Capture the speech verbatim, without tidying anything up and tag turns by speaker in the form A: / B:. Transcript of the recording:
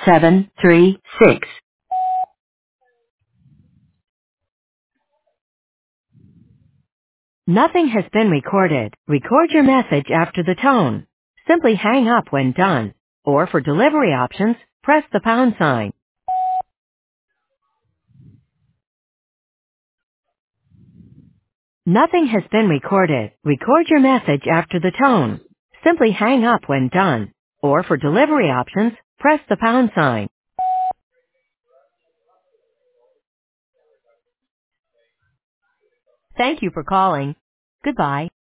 A: seven three six. Nothing has been recorded. Record your message after the tone. Simply hang up when done. Or for delivery options, press the pound sign. Nothing has been recorded. Record your message after the tone. Simply hang up when done. Or for delivery options, press the pound sign. Thank you for calling. Goodbye.